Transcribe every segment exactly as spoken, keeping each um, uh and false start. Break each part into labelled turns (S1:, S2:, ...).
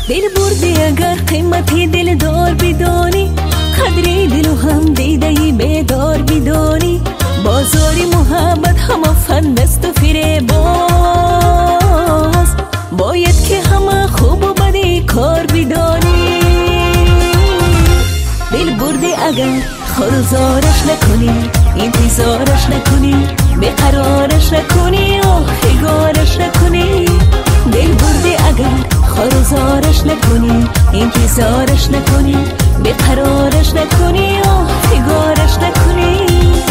S1: دل بردی اگر قیمتی دل دار بدانی، قدری دلو هم دیده بیدار بدانی. بازاری محبت همه فن است و فریباز، باید که همه خوب و بدی کار بدانی. دل بردی اگر خروزارش نکنی، انتظارش نکنی، بیقرارش نکنی و خیگارش نکنی. دل بردی اگر خروزارش نکنی، انتظارش نکنی، بیقرارش نکنی و خیگارش نکنی.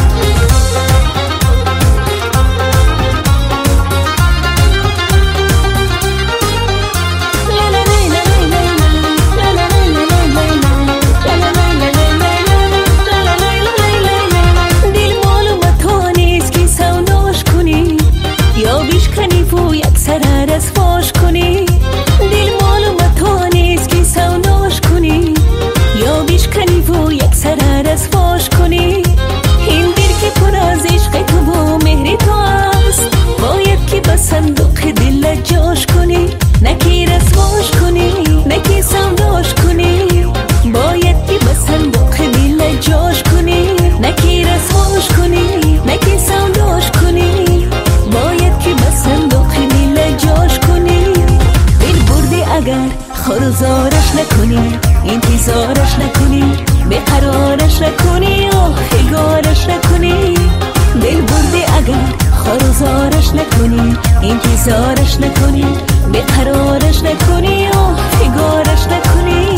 S1: صندوق دل جاش کنی، نکی رسواش کنی، نکی سوداش کنی. باید که به صندوق دل جاش کنی، نکی رسواش کنی، نکی سوداش کنی. باید که به صندوق دل جاش کنی. دل بردی اگر خروزارش نکنی، انتظارش نکنی، بیقرارش نکنی و خیگارش نکنی. دل بردی اگر خروزارش نکنی، انتظارش نکنی، بیقرارش نکنی و خیگارش نکنی.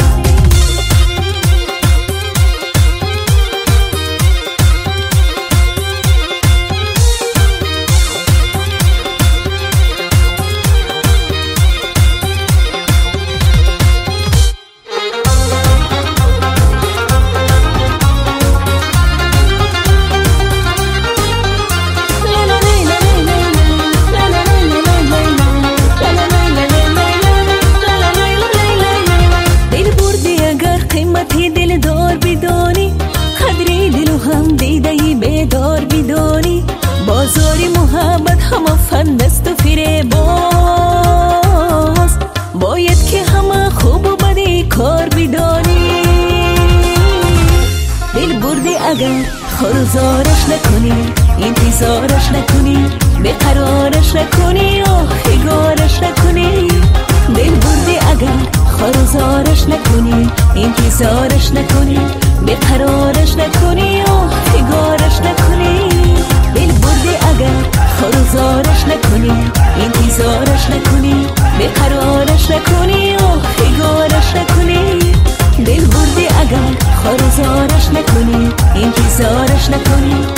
S1: دل دار بدانی، قدری دلو هم دیده بیدار بدانی. بازاری محبت همه فن است و فریباز، باید که همه خوب و بدی کار بدانی. دل بردی اگر خروزارش نکنی، انتظارش نکنی، بیقرارش نکنی و خیگارش نکنی. دل بردی اگر خروزارش نکنی، انتظارش نکنی، بیقرارش نکنی و خیگارش نکنی. دل بردی اگر خروزارش نکنی، انتظارش نکنی، بیقرارش نکنی و خیگارش نکنی. دل بردی اگر خروزارش نکنی، انتظارش نکنی،